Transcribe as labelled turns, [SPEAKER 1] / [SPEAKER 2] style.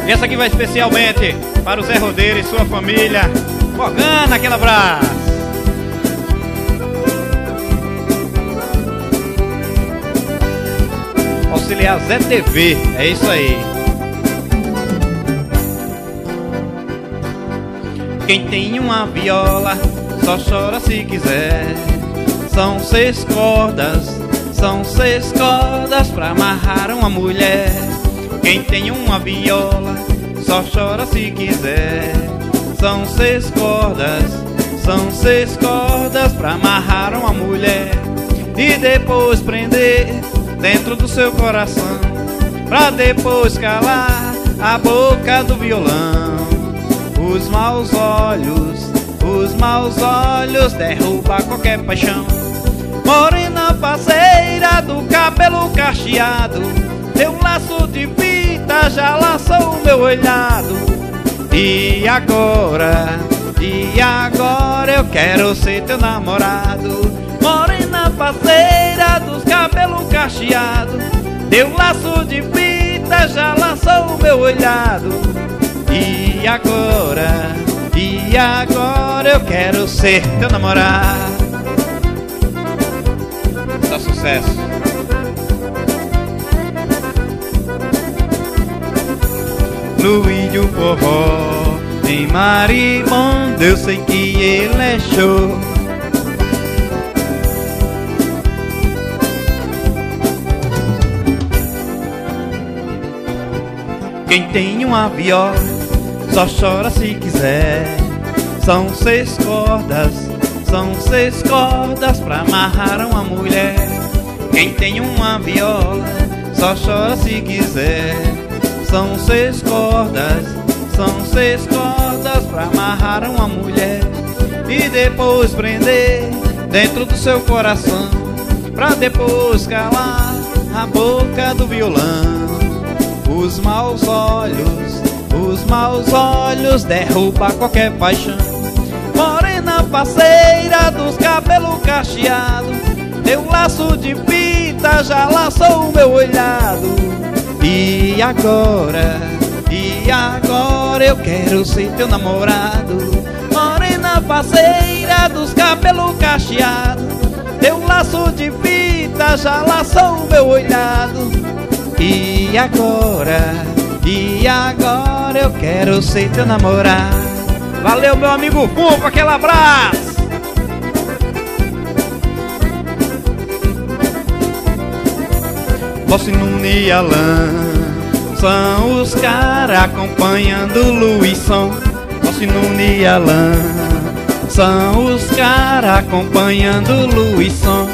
[SPEAKER 1] E essa aqui vai especialmente para o Zé Rodeiro e sua família. Fogando aquele abraço. Auxiliar Zé TV, é isso aí. Quem tem uma viola só chora se quiser. São 6 cordas pra amarrar uma mulher. Quem tem uma viola só chora se quiser. São 6 cordas pra amarrar uma mulher e depois prender dentro do seu coração, pra depois calar a boca do violão. Os maus olhos derruba qualquer paixão. Morena parceira do cabelo cacheado, teu laço de fita já laçou o meu olhado. E agora eu quero ser teu namorado. Morena parceira dos cabelos cacheados, teu laço de fita já laçou o meu olhado. E agora eu quero ser teu namorado. Dá sucesso. Luiz do forró em Maribondo, eu sei que ele é show. Quem tem uma viola só chora se quiser. São 6 cordas pra amarrar uma mulher. Quem tem uma viola só chora se quiser. São 6 cordas pra amarrar uma mulher e depois prender dentro do seu coração, pra depois calar a boca do violão. Os maus olhos derruba qualquer paixão. Morena parceira dos cabelos cacheados, teu laço de fita já laçou o meu olhado. E agora eu quero ser teu namorado. Morena parceira dos cabelos cacheados, teu laço de fita já laçou o meu olhado. E agora eu quero ser teu namorado. Valeu, meu amigo Fufo, aquele abraço. Rossi, Nunes e Alan são os caras acompanhando o Luizão. Rossi, Nunes e Alan são os caras acompanhando o Luizão.